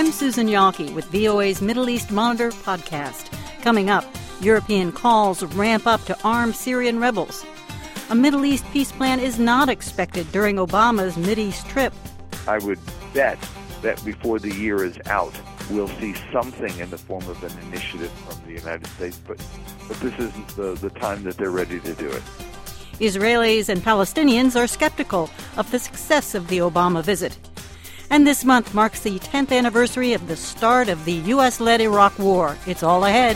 I'm Susan Yawkey with VOA's Middle East Monitor podcast. Coming up, European calls ramp up to arm Syrian rebels. A Middle East peace plan is not expected during Obama's Mideast trip. I would bet that before the year is out, we'll see something in the form of an initiative from the United States, but this isn't the time that they're ready to do it. Israelis and Palestinians are skeptical of the success of the Obama visit. And this month marks the 10th anniversary of the start of the U.S.-led Iraq War. It's all ahead.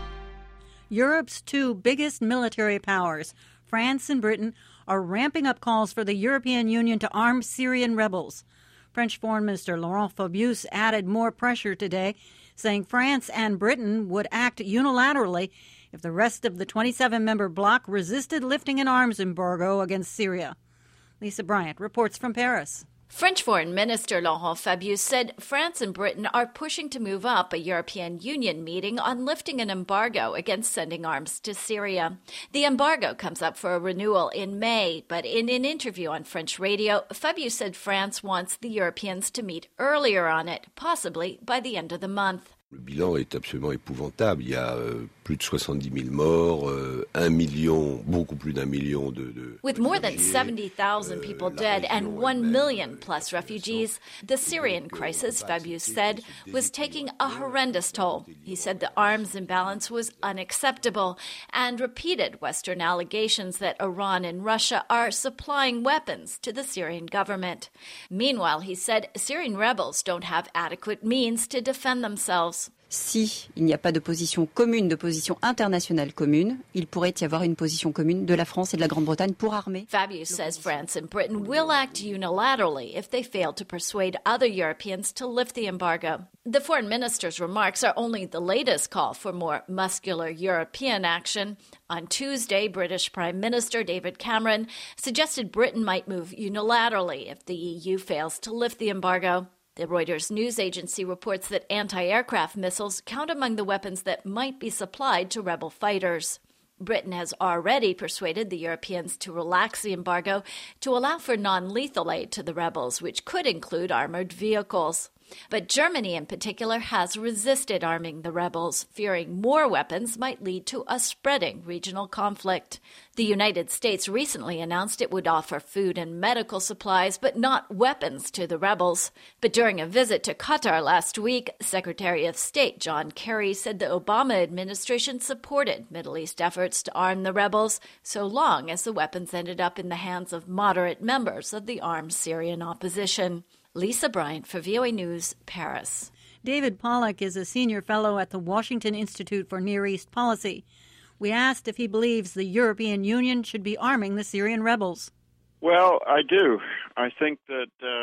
Europe's two biggest military powers, France and Britain, are ramping up calls for the European Union to arm Syrian rebels. French Foreign Minister Laurent Fabius added more pressure today, saying France and Britain would act unilaterally if the rest of the 27-member bloc resisted lifting an arms embargo against Syria. Lisa Bryant reports from Paris. French Foreign Minister Laurent Fabius said France and Britain are pushing to move up a European Union meeting on lifting an embargo against sending arms to Syria. The embargo comes up for a renewal in May, but in an interview on French radio, Fabius said France wants the Europeans to meet earlier on it, possibly by the end of the month. Le bilan est absolument épouvantable. Il y a plus de 70 000 morts, 1 million, beaucoup plus d'1 million de With more than 70,000 people dead and 1 million plus refugees, the Syrian crisis, Fabius said, was taking a horrendous toll. He said the arms imbalance was unacceptable and repeated Western allegations that Iran and Russia are supplying weapons to the Syrian government. Meanwhile, he said Syrian rebels don't have adequate means to defend themselves. Si il n'y a pas de position commune, de position internationale commune, il pourrait y avoir une position commune de la France et de la Grande-Bretagne pour armer. Fabius says France and Britain will act unilaterally if they fail to persuade other Europeans to lift the embargo. The foreign minister's remarks are only the latest call for more muscular European action. On Tuesday, British Prime Minister David Cameron suggested Britain might move unilaterally if the EU fails to lift the embargo. The Reuters news agency reports that anti-aircraft missiles count among the weapons that might be supplied to rebel fighters. Britain has already persuaded the Europeans to relax the embargo to allow for non-lethal aid to the rebels, which could include armored vehicles. But Germany in particular has resisted arming the rebels, fearing more weapons might lead to a spreading regional conflict. The United States recently announced it would offer food and medical supplies, but not weapons to the rebels. But during a visit to Qatar last week, Secretary of State John Kerry said the Obama administration supported Middle East efforts to arm the rebels, so long as the weapons ended up in the hands of moderate members of the armed Syrian opposition. Lisa Bryant for VOA News, Paris. David Pollack is a senior fellow at the Washington Institute for Near East Policy. We asked if he believes the European Union should be arming the Syrian rebels. Well, I do. I think that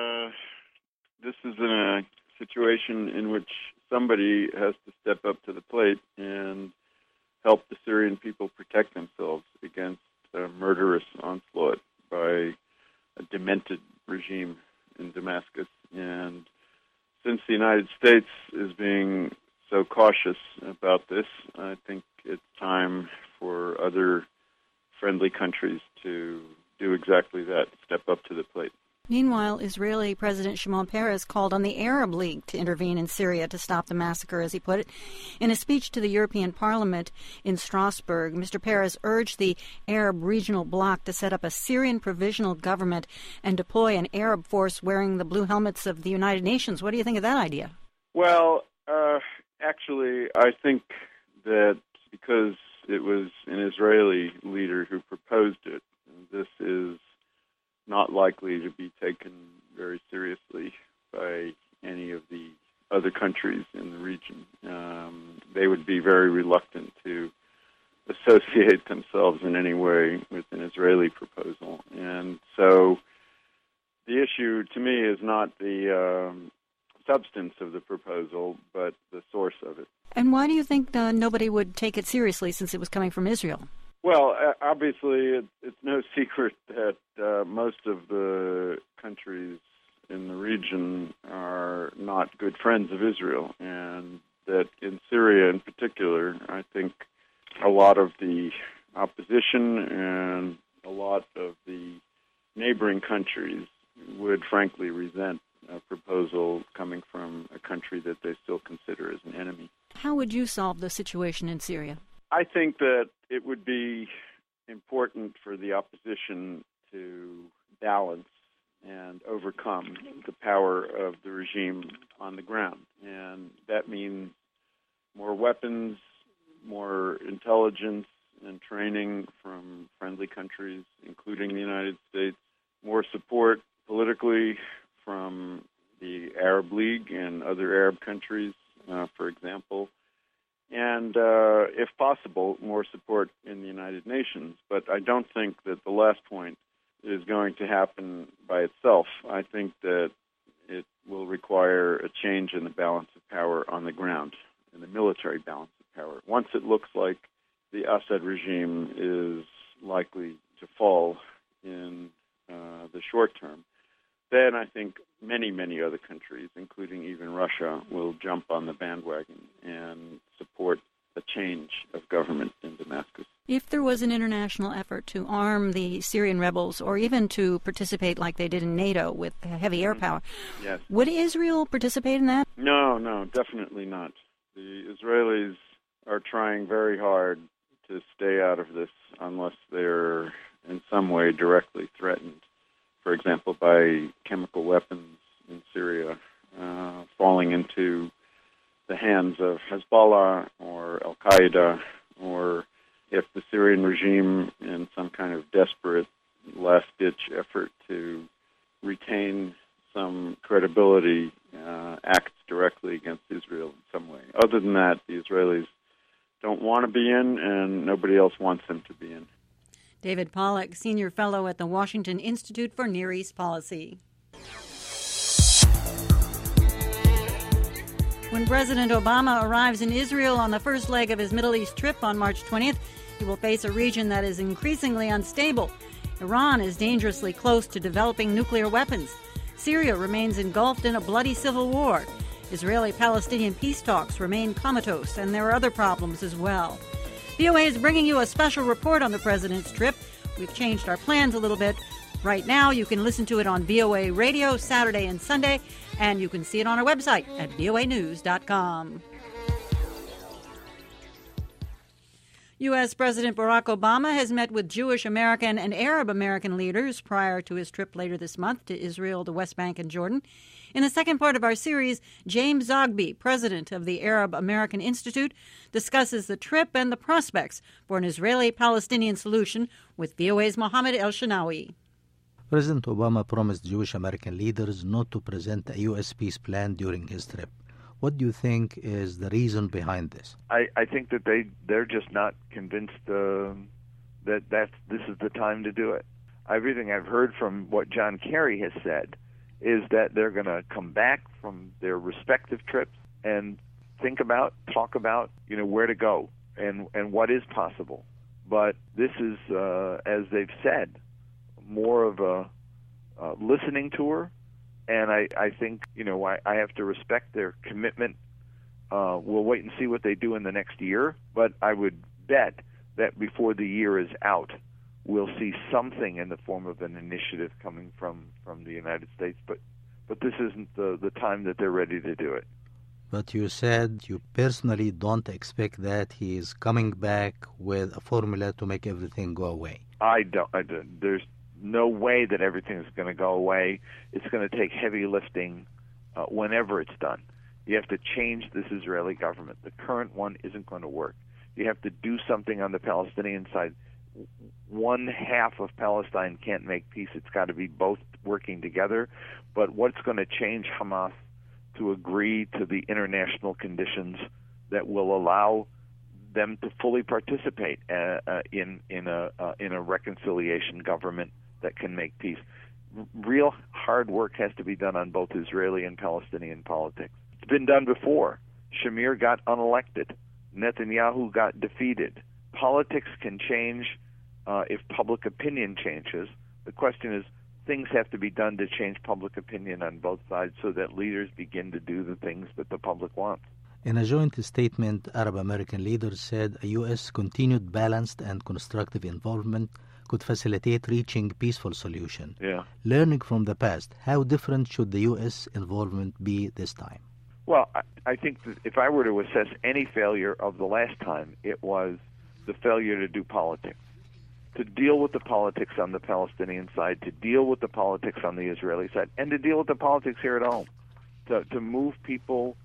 this is a situation in which somebody has to step up to the plate and help the Syrian people protect themselves against a murderous onslaught by a demented regime in Damascus. And since the United States is being so cautious about this, I think it's time for other friendly countries to do exactly that, step up to the plate. Meanwhile, Israeli President Shimon Peres called on the Arab League to intervene in Syria to stop the massacre, as he put it. In a speech to the European Parliament in Strasbourg, Mr. Peres urged the Arab regional bloc to set up a Syrian provisional government and deploy an Arab force wearing the blue helmets of the United Nations. What do you think of that idea? Well, actually, I think that because it was an Israeli leader who proposed it, this is not likely to be taken very seriously by any of the other countries in the region. They would be very reluctant to associate themselves in any way with an Israeli proposal. And so the issue to me is not the substance of the proposal, but the source of it. And why do you think nobody would take it seriously since it was coming from Israel? Well, obviously, it's no secret that most of the countries in the region are not good friends of Israel, and that in Syria in particular, I think a lot of the opposition and a lot of the neighboring countries would frankly resent a proposal coming from a country that they still consider as an enemy. How would you solve the situation in Syria? I think that it would be important for the opposition to balance and overcome the power of the regime on the ground. And that means more weapons, more intelligence and training from friendly countries, including the United States, more support politically from the Arab League and other Arab countries, for example, and, if possible, more support in the United Nations. But I don't think that the last point is going to happen by itself. I think that it will require a change in the balance of power on the ground, in the military balance of power. Once it looks like the Assad regime is likely to fall in the short term, then I think many, many other countries, including even Russia, will jump on the bandwagon and support a change of government in Damascus. If there was an international effort to arm the Syrian rebels or even to participate like they did in NATO with heavy air power, yes. Would Israel participate in that? No, definitely not. The Israelis are trying very hard to stay out of this unless they're in some way directly threatened. For example, by chemical weapons in Syria falling into the hands of Hezbollah or Al-Qaeda, or if the Syrian regime, in some kind of desperate last-ditch effort to retain some credibility, acts directly against Israel in some way. Other than that, the Israelis don't want to be in, and nobody else wants them to be in. David Pollack, Senior Fellow at the Washington Institute for Near East Policy. When President Obama arrives in Israel on the first leg of his Middle East trip on March 20th, he will face a region that is increasingly unstable. Iran is dangerously close to developing nuclear weapons. Syria remains engulfed in a bloody civil war. Israeli-Palestinian peace talks remain comatose, and there are other problems as well. VOA is bringing you a special report on the president's trip. We've changed our plans a little bit. Right now, you can listen to it on VOA Radio Saturday and Sunday, and you can see it on our website at voanews.com. U.S. President Barack Obama has met with Jewish American and Arab American leaders prior to his trip later this month to Israel, the West Bank, and Jordan. In the second part of our series, James Zogby, president of the Arab American Institute, discusses the trip and the prospects for an Israeli-Palestinian solution with VOA's Mohammed El-Shanawi. President Obama promised Jewish American leaders not to present a U.S. peace plan during his trip. What do you think is the reason behind this? I think that they're just not convinced that this is the time to do it. Everything I've heard from what John Kerry has said is that they're going to come back from their respective trips and talk about, where to go and what is possible. But this is, as they've said, more of a listening tour. And I think, I have to respect their commitment. We'll wait and see what they do in the next year. But I would bet that before the year is out, we'll see something in the form of an initiative coming from the United States. But this isn't the time that they're ready to do it. But you said you personally don't expect that he is coming back with a formula to make everything go away. I don't. There's no way that everything is going to go away. It's going to take heavy lifting whenever it's done. You have to change this Israeli government. The current one isn't going to work. You have to do something on the Palestinian side. One half of Palestine can't make peace. It's got to be both working together. But what's going to change Hamas to agree to the international conditions that will allow them to fully participate in a reconciliation government that can make peace? Real hard work has to be done on both Israeli and Palestinian politics. It's been done before. Shamir got unelected. Netanyahu got defeated. Politics can change if public opinion changes. The question is, things have to be done to change public opinion on both sides so that leaders begin to do the things that the public wants. In a joint statement, Arab American leaders said a U.S. continued balanced and constructive involvement could facilitate reaching peaceful solution. Yeah. Learning from the past, how different should the U.S. involvement be this time? Well, I think that if I were to assess any failure of the last time, it was the failure to do politics, to deal with the politics on the Palestinian side, to deal with the politics on the Israeli side, and to deal with the politics here at home, to move people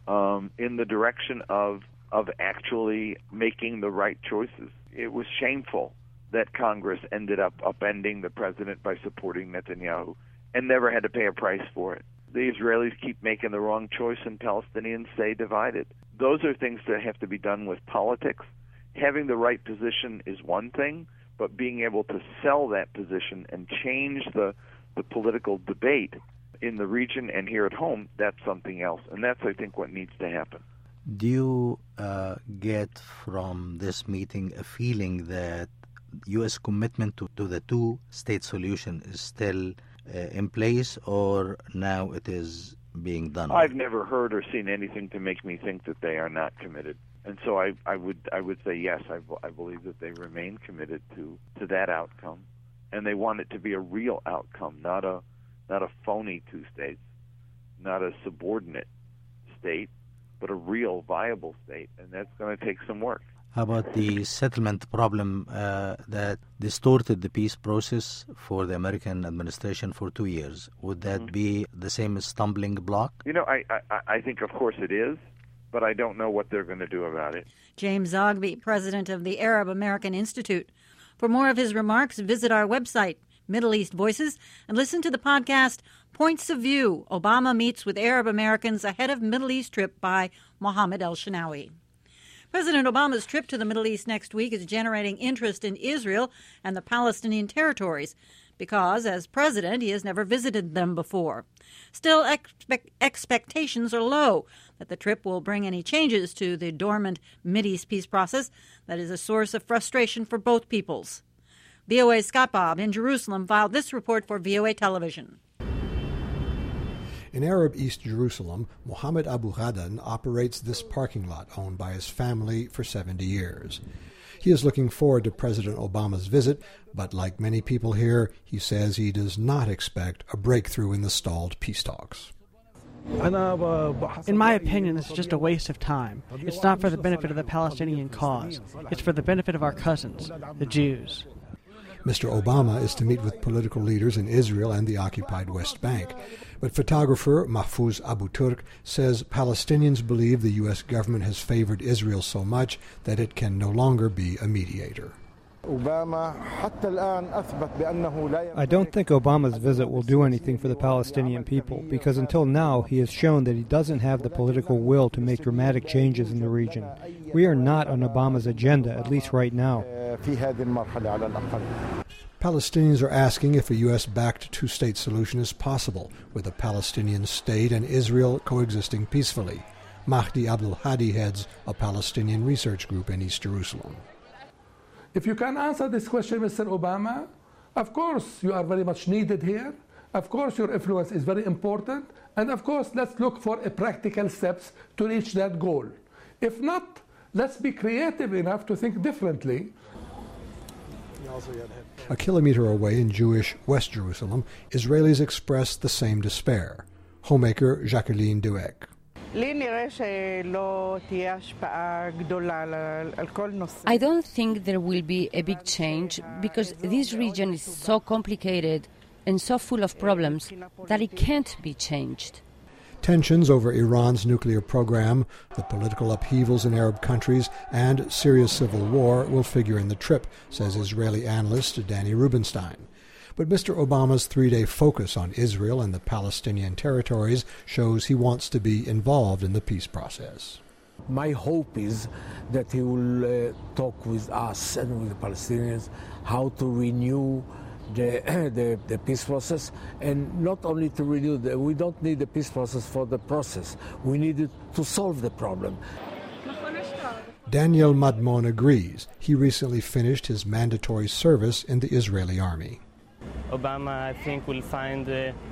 in the direction of actually making the right choices. It was shameful that Congress ended up upending the president by supporting Netanyahu and never had to pay a price for it. The Israelis keep making the wrong choice and Palestinians stay divided. Those are things that have to be done with politics. Having the right position is one thing, but being able to sell that position and change the political debate in the region and here at home, that's something else. And that's, I think, what needs to happen. Do you get from this meeting a feeling that U.S. commitment to the two-state solution is still in place, or now it is being done? I've never heard or seen anything to make me think that they are not committed. And so I would say yes, I believe that they remain committed to that outcome, and they want it to be a real outcome, not a phony two states, not a subordinate state, but a real viable state, and that's going to take some work. How about the settlement problem that distorted the peace process for the American administration for 2 years? Would that be the same stumbling block? You know, I think, of course, it is, but I don't know what they're going to do about it. James Zogby, president of the Arab American Institute. For more of his remarks, visit our website, Middle East Voices, and listen to the podcast Points of View, Obama Meets with Arab Americans Ahead of Middle East Trip by Mohammed El-Shinawi. President Obama's trip to the Middle East next week is generating interest in Israel and the Palestinian territories because, as president, he has never visited them before. Still, expectations are low that the trip will bring any changes to the dormant Mideast peace process that is a source of frustration for both peoples. VOA's Scott Bobb in Jerusalem filed this report for VOA Television. In Arab East Jerusalem, Mohammed Abu Ghadan operates this parking lot owned by his family for 70 years. He is looking forward to President Obama's visit, but like many people here, he says he does not expect a breakthrough in the stalled peace talks. In my opinion, this is just a waste of time. It's not for the benefit of the Palestinian cause. It's for the benefit of our cousins, the Jews. Mr. Obama is to meet with political leaders in Israel and the occupied West Bank. But photographer Mahfouz Abu Turk says Palestinians believe the U.S. government has favored Israel so much that it can no longer be a mediator. I don't think Obama's visit will do anything for the Palestinian people, because until now he has shown that he doesn't have the political will to make dramatic changes in the region. We are not on Obama's agenda, at least right now. Palestinians are asking if a U.S.-backed two-state solution is possible, with a Palestinian state and Israel coexisting peacefully. Mahdi Abdul Hadi heads a Palestinian research group in East Jerusalem. If you can answer this question, Mr. Obama, of course you are very much needed here. Of course your influence is very important. And of course let's look for practical steps to reach that goal. If not, let's be creative enough to think differently. A kilometer away in Jewish West Jerusalem, Israelis expressed the same despair. Homemaker Jacqueline Dueck. I don't think there will be a big change because this region is so complicated and so full of problems that it can't be changed. Tensions over Iran's nuclear program, the political upheavals in Arab countries, and Syria's civil war will figure in the trip, says Israeli analyst Danny Rubenstein. But Mr. Obama's three-day focus on Israel and the Palestinian territories shows he wants to be involved in the peace process. My hope is that he will talk with us and with the Palestinians how to renew the peace process, and not only to renew, we don't need the peace process for the process. We need it to solve the problem. Daniel Madmon agrees. He recently finished his mandatory service in the Israeli army. Obama, I think, will find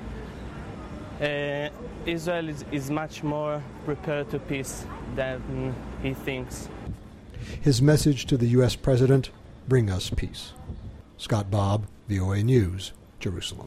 Israel is much more prepared to peace than he thinks. His message to the U.S. president, bring us peace. Scott Bobb, VOA News, Jerusalem.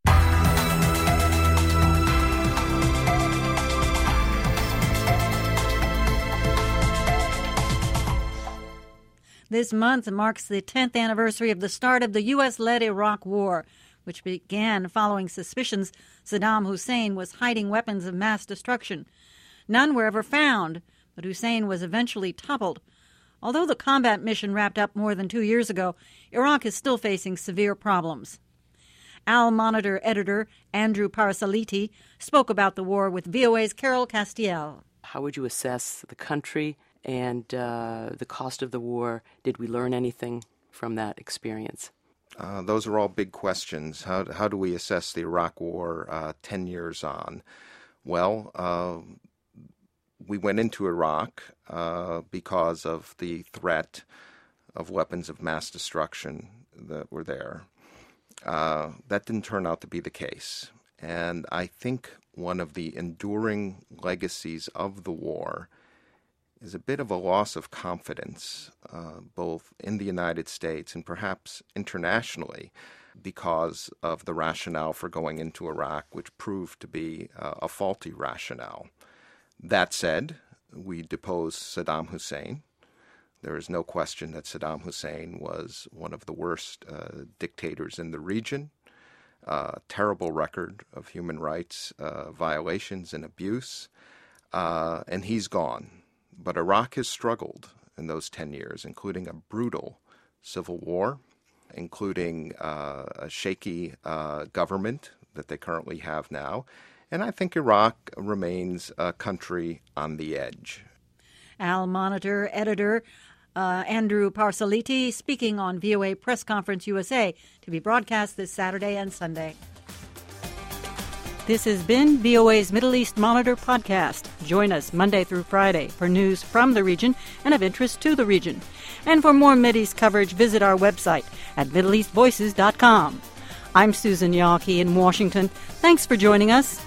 This month marks the 10th anniversary of the start of the U.S.-led Iraq War, which began following suspicions Saddam Hussein was hiding weapons of mass destruction. None were ever found, but Hussein was eventually toppled. Although the combat mission wrapped up more than 2 years ago, Iraq is still facing severe problems. Al-Monitor editor Andrew Parasaliti spoke about the war with VOA's Carol Castiel. How would you assess the country and the cost of the war? Did we learn anything from that experience? Those are all big questions. How do we assess the Iraq War 10 years on? Well, we went into Iraq because of the threat of weapons of mass destruction that were there. That didn't turn out to be the case. And I think one of the enduring legacies of the war is a bit of a loss of confidence, both in the United States and perhaps internationally, because of the rationale for going into Iraq, which proved to be a faulty rationale. That said, we deposed Saddam Hussein. There is no question that Saddam Hussein was one of the worst dictators in the region, terrible record of human rights violations and abuse, and he's gone. But Iraq has struggled in those 10 years, including a brutal civil war, including a shaky government that they currently have now. And I think Iraq remains a country on the edge. Al-Monitor editor Andrew Parasaliti speaking on VOA Press Conference USA, to be broadcast this Saturday and Sunday. This has been VOA's Middle East Monitor podcast. Join us Monday through Friday for news from the region and of interest to the region. And for more Mideast coverage, visit our website at MiddleEastVoices.com. I'm Susan Yawkey in Washington. Thanks for joining us.